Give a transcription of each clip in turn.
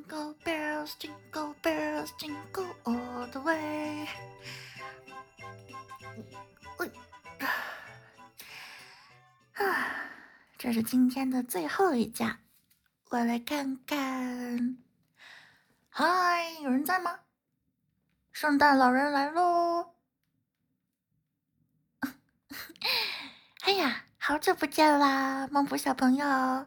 Jingle bells, jingle bells, jingle all the way。喂，这是今天的最后一家，我来看看。嗨，有人在吗？圣诞老人来喽！哎呀，好久不见啦，孟普小朋友。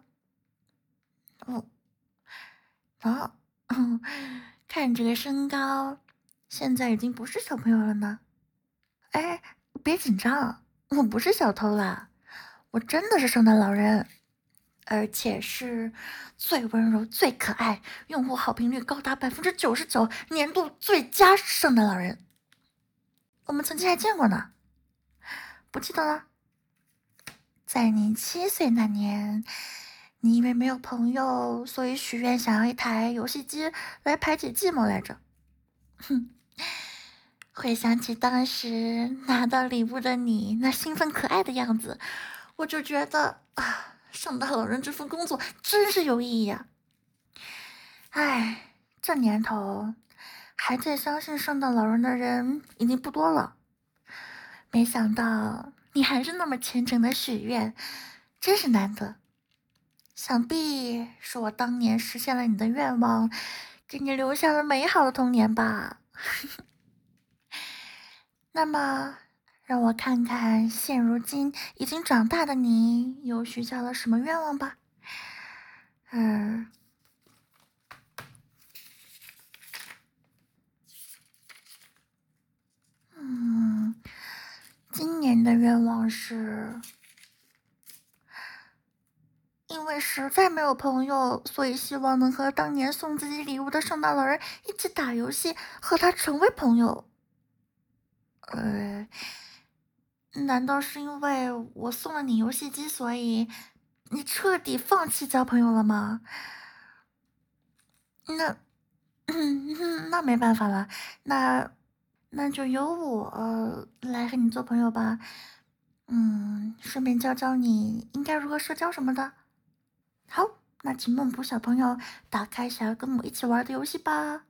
哦，哦，看这个身高，现在已经不是小朋友了呢。哎，别紧张，我不是小偷啦，我真的是圣诞老人，而且是最温柔、最可爱、用户好评率高达99%、年度最佳圣诞老人。我们曾经还见过呢，不记得了？在你7岁那年，你因为没有朋友，所以许愿想要一台游戏机来排解寂寞来着。哼，回想起当时拿到礼物的你那兴奋可爱的样子，我就觉得啊，圣诞老人这份工作真是有意义呀。唉，这年头还在相信圣诞老人的人已经不多了。没想到你还是那么虔诚的许愿，真是难得。想必是我当年实现了你的愿望，给你留下了美好的童年吧。那么，让我看看现如今已经长大的你又许下了什么愿望吧。嗯，今年的愿望是，因为实在没有朋友，所以希望能和当年送自己礼物的圣诞老人一起打游戏，和他成为朋友。呃，难道是因为我送了你游戏机，所以你彻底放弃交朋友了吗？那，那没办法了，那就由我来和你做朋友吧。顺便教教你应该如何社交什么的。好，那请孟普小朋友打开想要跟我一起玩的游戏吧。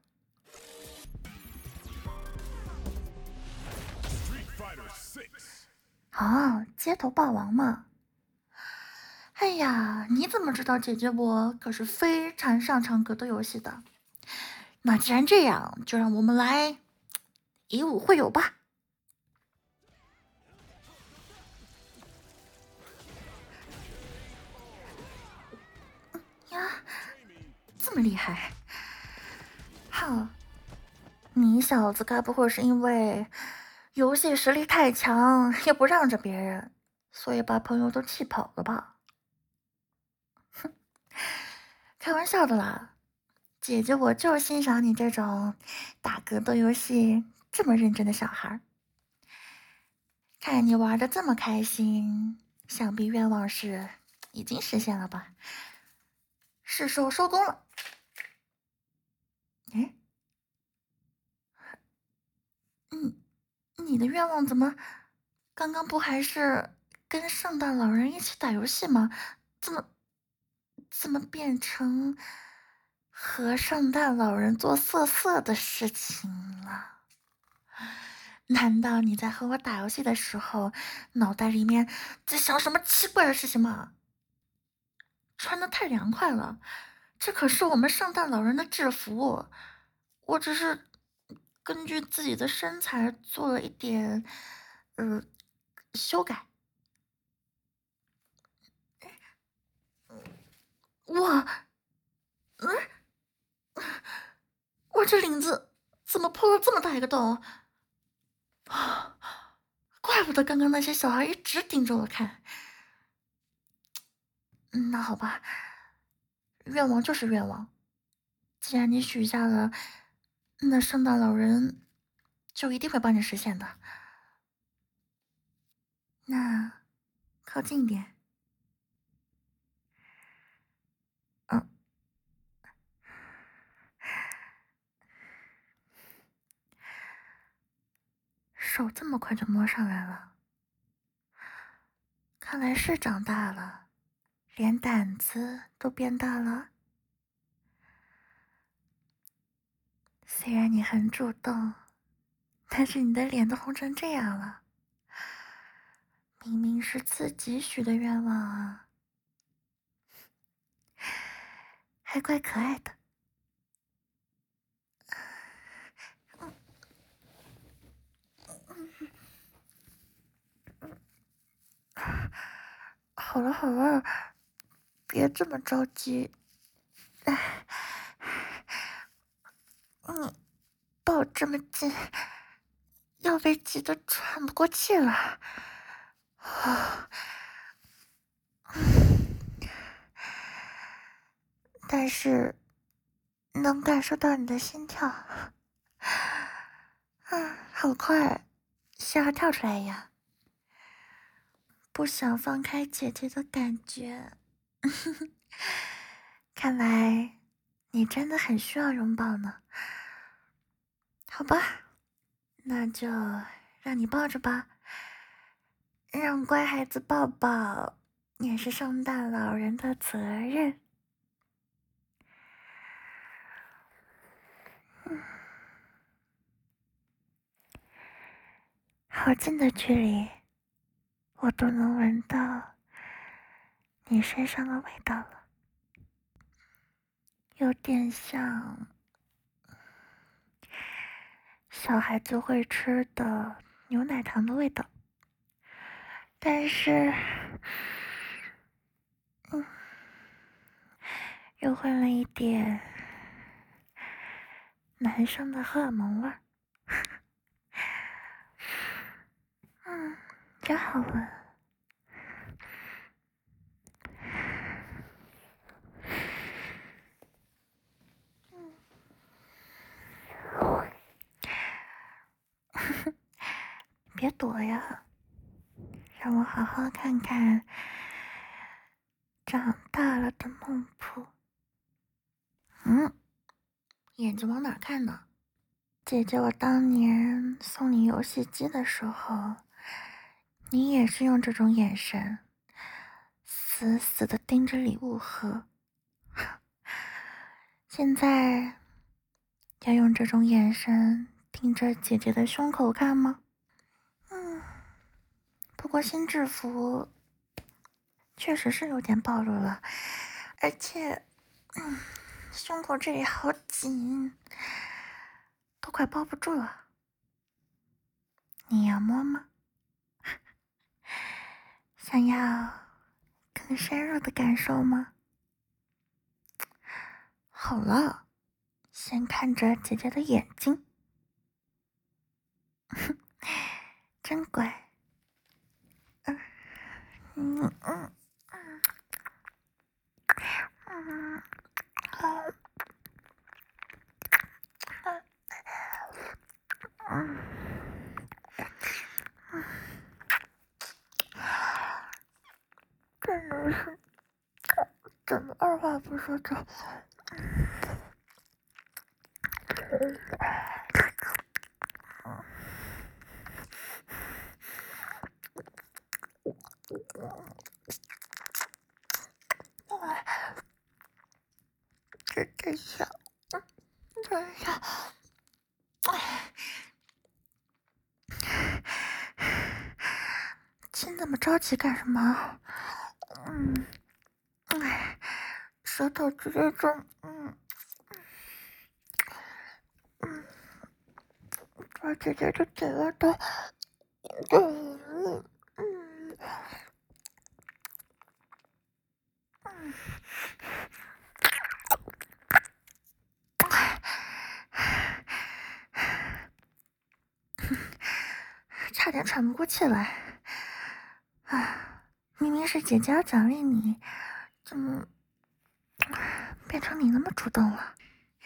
啊，街头霸王嘛。哎呀，你怎么知道姐姐我可是非常擅长格斗游戏的？那既然这样，就让我们来以武会友吧。呀，这么厉害！哼，你小子该不会是因为游戏实力太强，也不让着别人，所以把朋友都气跑了吧？开玩笑的啦，姐姐我就欣赏你这种打格斗游戏这么认真的小孩。看你玩的这么开心，想必愿望是已经实现了吧？是时候收工了。哎，嗯，你的愿望怎么刚刚不还是跟圣诞老人一起打游戏吗？怎么变成和圣诞老人做色色的事情了？难道你在和我打游戏的时候，脑袋里面在想什么奇怪的事情吗？穿的太凉快了，这可是我们圣诞老人的制服，我只是根据自己的身材做了一点，呃，修改。哇，嗯，我这领子怎么破了这么大一个洞啊？怪不得刚刚那些小孩一直盯着我看。那好吧，愿望就是愿望。既然你许下了，那圣诞老人就一定会帮你实现的。那靠近一点，嗯，手这么快就摸上来了，看来是长大了，连胆子都变大了。 虽然你很主动，但是你的脸都红成这样了，明明是自己许的愿望啊，还怪可爱的。好了好了，别这么着急。你抱这么紧，要被挤得喘不过气了。但是能感受到你的心跳，好快，像要跳出来一样。不想放开姐姐的感觉。看来你真的很需要拥抱呢。好吧，那就让你抱着吧。让乖孩子抱抱，也是圣诞老人的责任。好近的距离，我都能闻到你身上的味道了，有点像小孩子会吃的牛奶糖的味道，但是，又混了一点男生的荷尔蒙味儿。真好闻。别躲呀，让我好好看看长大了的孟婆。眼睛往哪看呢？姐姐，我当年送你游戏机的时候，你也是用这种眼神，死死的盯着礼物盒。现在要用这种眼神盯着姐姐的胸口看吗？不过新制服确实是有点暴露了，而且，胸口这里好紧，都快包不住了。你要摸吗？想要更深入的感受吗？好了，先看着姐姐的眼睛，真乖。真的是，怎么二话不说就？这下，这下，亲那么着急干什么？舌头直接中，把姐姐的嘴巴都，差点喘不过气来。明明是姐姐要奖励你，怎么变成你那么主动了？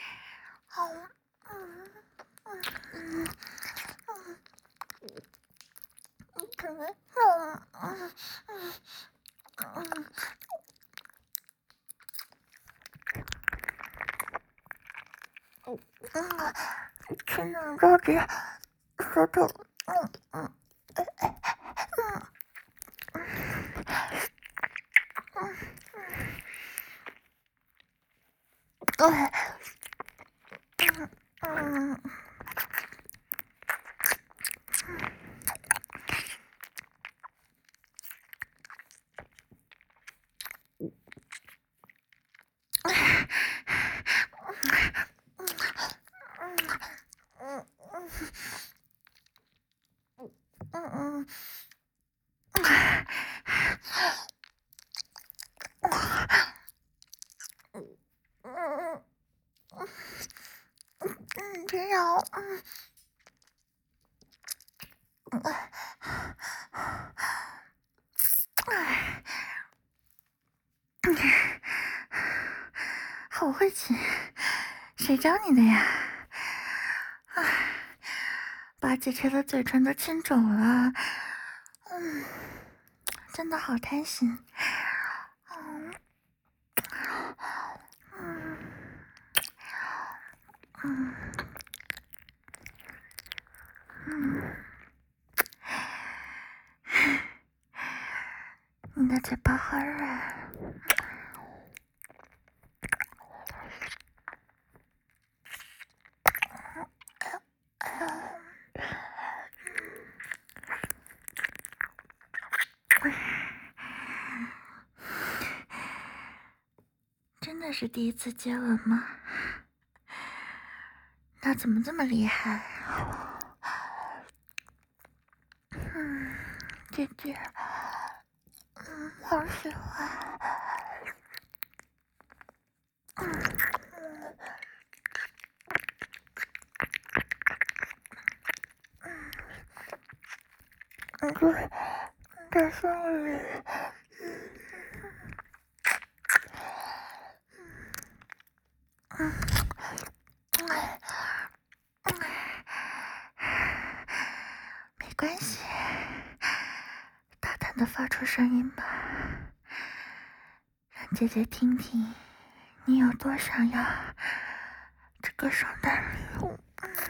亲那么着急，舌头， 真让我，好会亲，谁教你的呀？把姐姐的嘴唇都亲肿了，真的好贪心。你的嘴巴好软。真的是第一次接吻吗？那怎么这么厉害？姐姐，好喜欢。在心里。没关系，大胆的发出声音吧，让姐姐听听你有多想要这个圣诞礼物。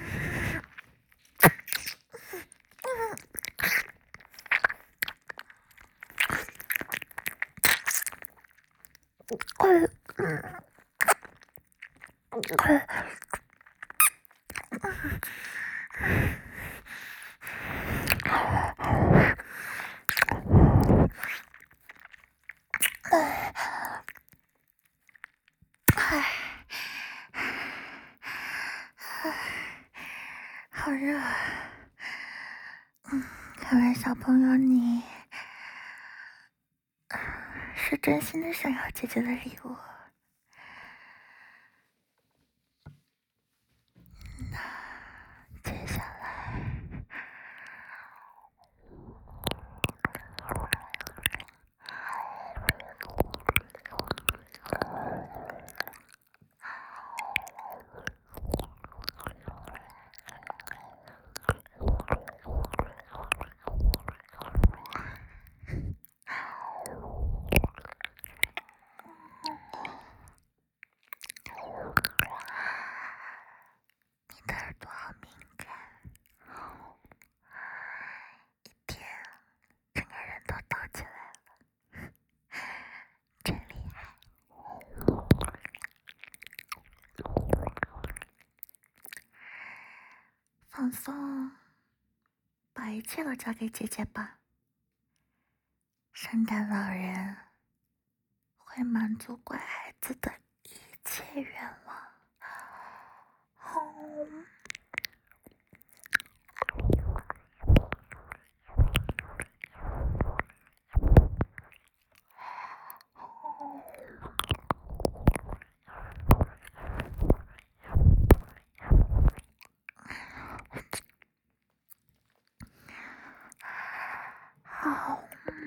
好热，看来小朋友你是真心的想要姐姐的礼物。那接下来，你的耳朵好敏感，一天整个人都抖起来了，真厉害。放松，把一切都交给姐姐吧。圣诞老人会满足乖孩子的一切愿望。好，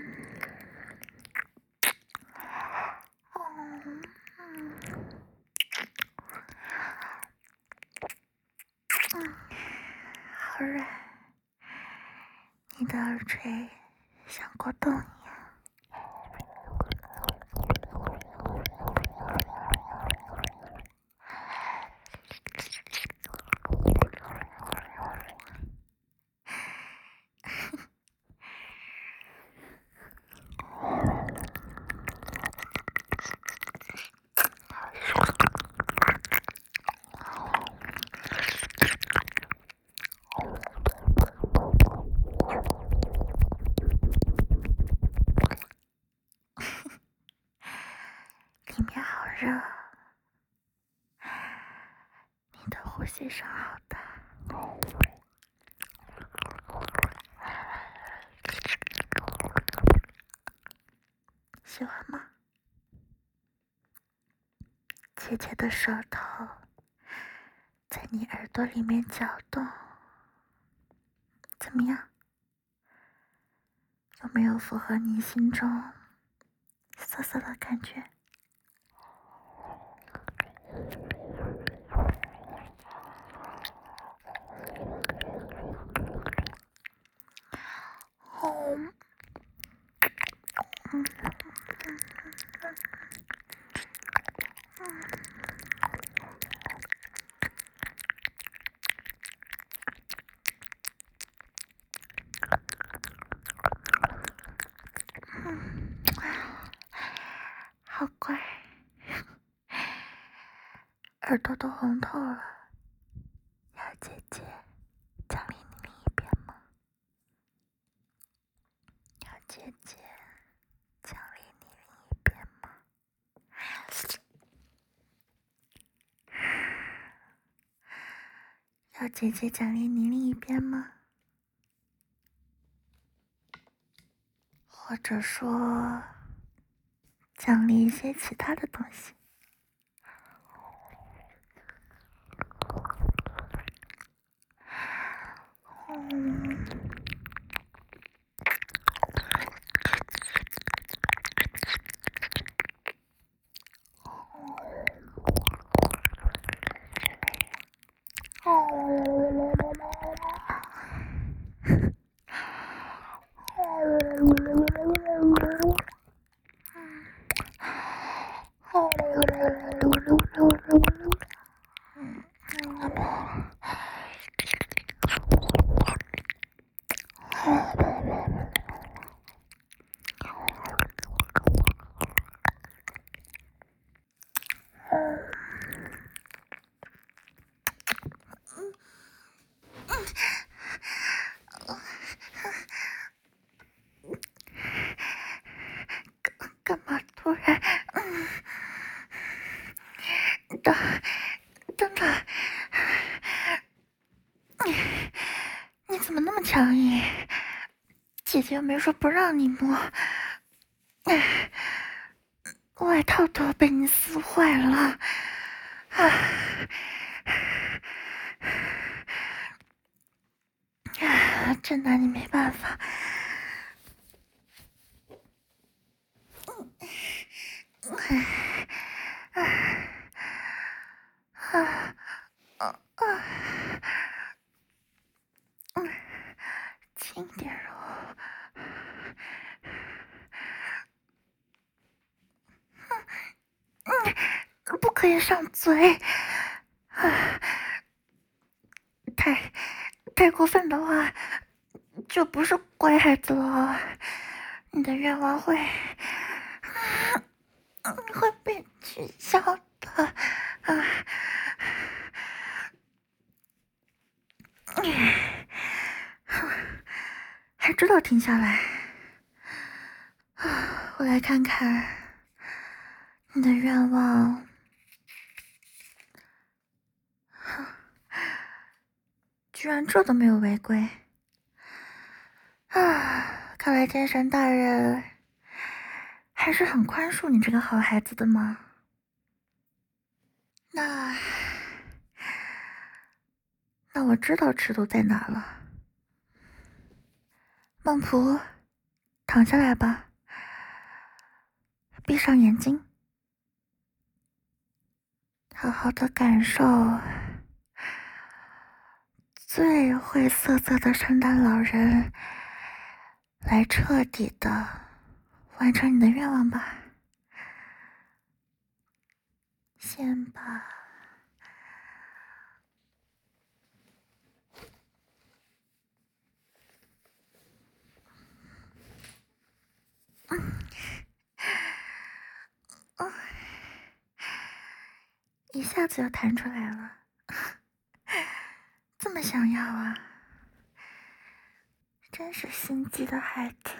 好软，你的耳垂像果冻一样。里面好热，你的呼吸声好大。喜欢吗？姐姐的舌头在你耳朵里面搅动，怎么样？有没有符合你心中涩涩的感觉？哦，好乖，耳朵都红透了，要姐姐奖励你另一边吗？要姐姐奖励你另一边吗？要姐姐奖励你另一边吗？或者说，奖励一些其他的东西？干嘛突然？等等等，你怎么那么强硬？姐姐又没说不让你摸，外套都被你撕坏了，真拿你没办法。轻点揉，不可以上嘴，太过分的话，就不是乖孩子了。你的愿望会被取消的。还知道停下来。我来看看你的愿望。居然这都没有违规看来天神大人还是很宽恕你这个好孩子的嘛。那我知道尺度在哪了。孟婆，躺下来吧，闭上眼睛，好好的感受最会色色的圣诞老人来彻底的完成你的愿望吧。先把一下子就弹出来了，这么想要啊，真是心机的孩子。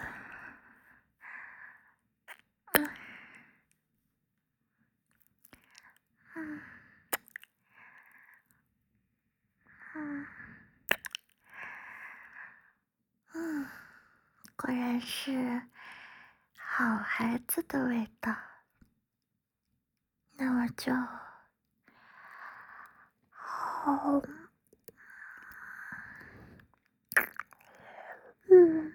果然是好孩子的味道。那我就哦，嗯。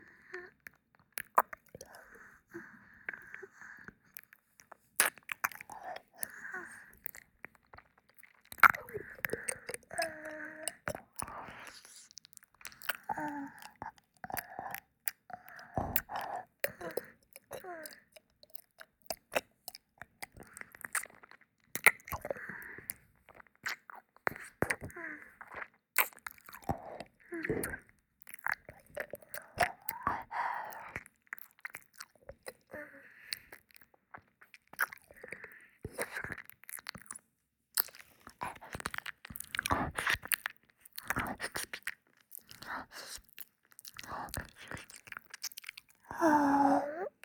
啊，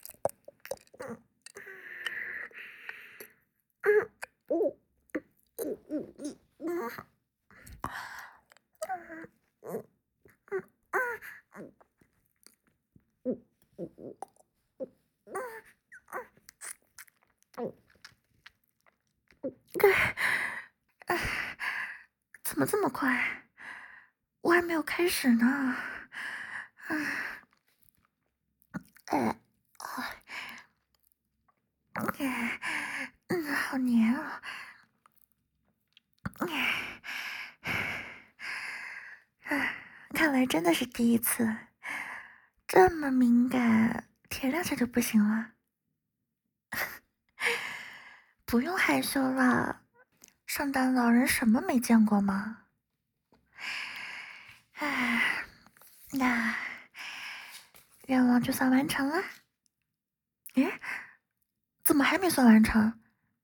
怎么这么快？我还没有开始呢。哎，好黏啊！看来真的是第一次，这么敏感，舔两下就不行了。不用害羞了，圣诞老人什么没见过吗？哎，那愿望就算完成了。诶，怎么还没算完成？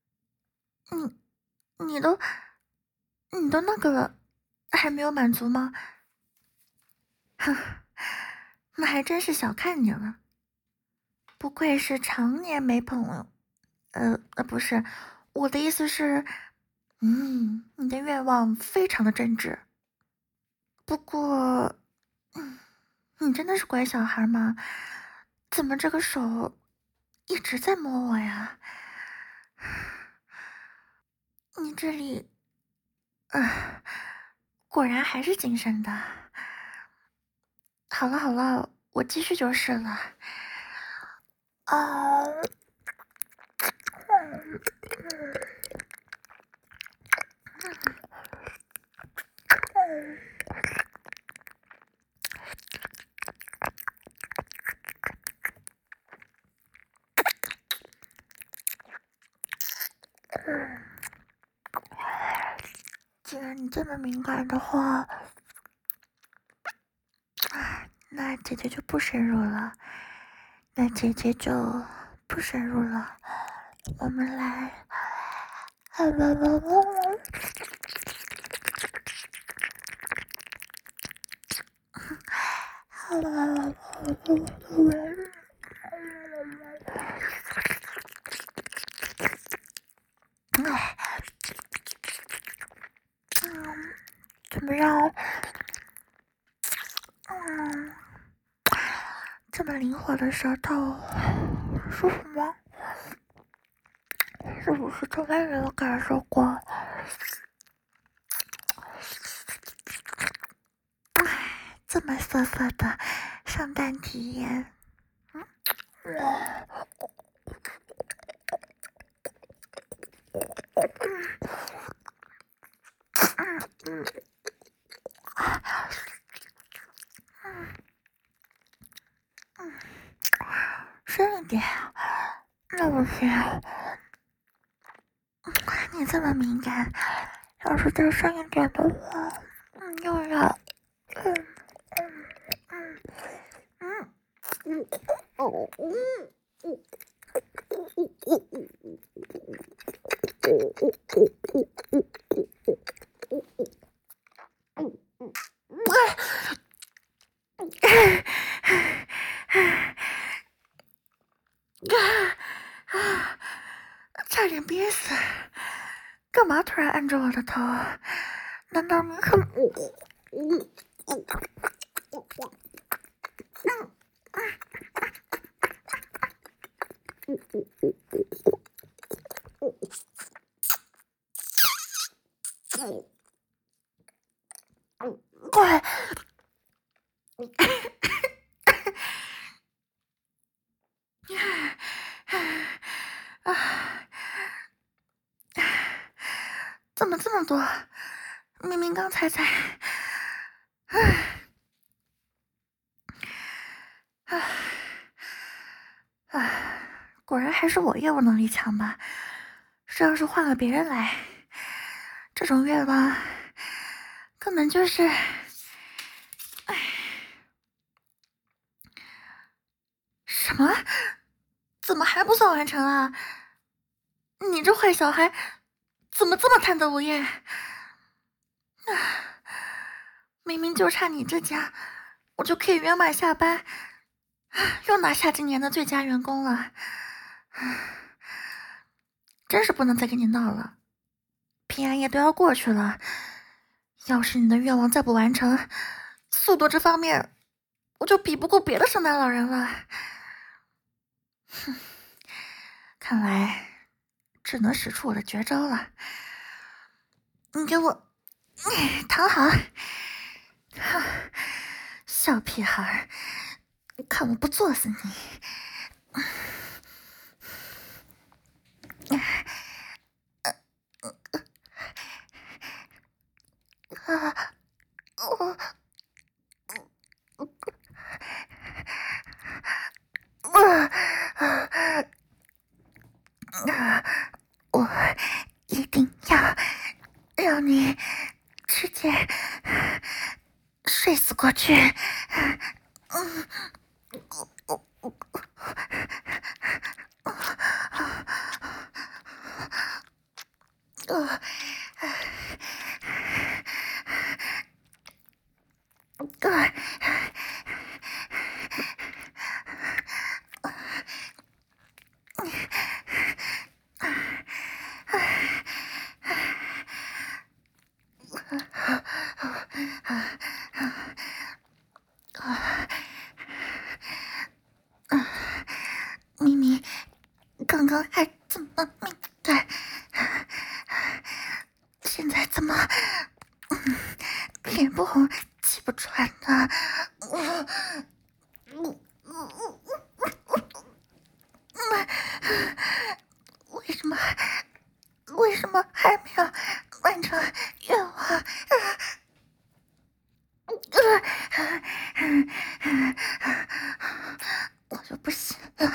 你你都你都那个了，还没有满足吗？哼，那还真是小看你了。不愧是常年没朋友，不是，我的意思是，你的愿望非常的真挚。不过，嗯，你真的是乖小孩吗？怎么这个手一直在摸我呀？你这里，呃，果然还是谨慎的。好了好了，我继续就是了。啊，既然你这么敏感的话，那姐姐就不深入了。我们来，怎么样？这么灵活的舌头，舒服吗？是不是从来没有感受过？这么涩涩的圣诞体验，深一点，那不行。你这么敏感，要是再深一点的话，又要，差点憋死！干嘛突然按着我的头？难道你很…… 快！啊，怎么这么多？明明刚才……啊啊！果然还是我业务能力强吧？这要是换了别人来，这种愿望根本就是……什么？怎么还不算完成啊？你这坏小孩，怎么这么贪得无厌？明明就差你这家，我就可以圆满下班，又拿下今年的最佳员工了。真是不能再跟你闹了，平安夜都要过去了，要是你的愿望再不完成，速度这方面我就比不过别的圣诞老人了。哼，看来只能使出我的绝招了。你给我躺好，小屁孩，看我不作死你！我一定要让你直接睡死过去！明明刚刚还这么敏感，现在怎么脸不红气不喘呢？为什么还没有完成愿望？我就不信了！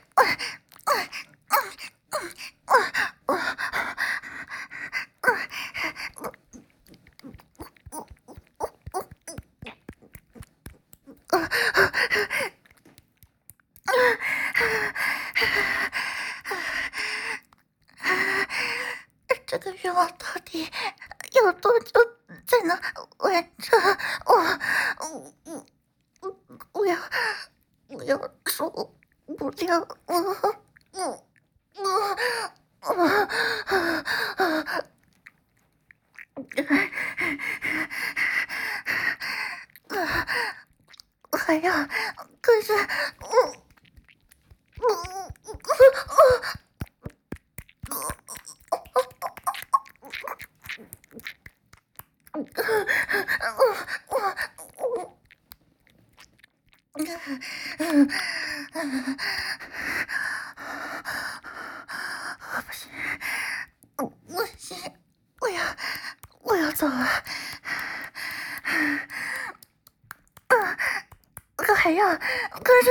这个愿望到底要多久才能完成？我要受不了！还要，可是不行，不行，我要走了。可还要，可是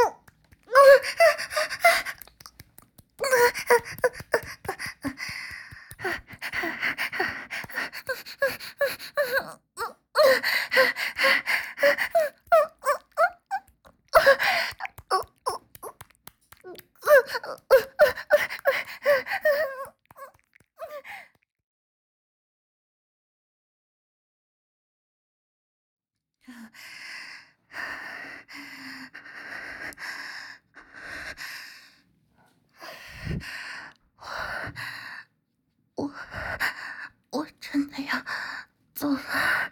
我我真的要走了。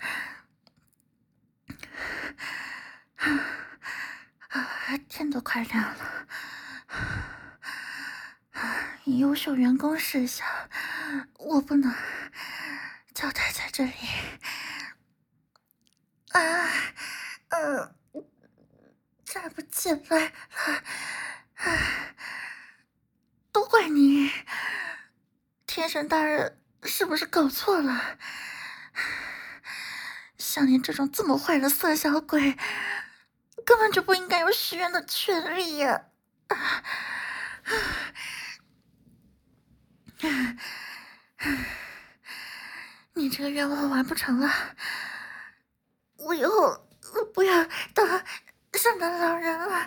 天都快亮了，以优秀员工事项，我不能交代在这里。 站不起来了，都怪你，天神大人是不是搞错了？像你这种这么坏的色小鬼，根本就不应该有许愿的权利呀！你这个愿望完不成了，我以后不要当圣诞老人了。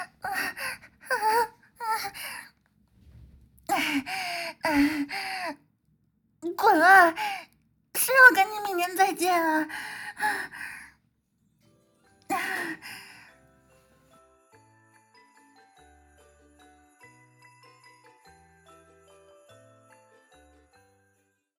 滚啊！谁要跟你明年再见啊？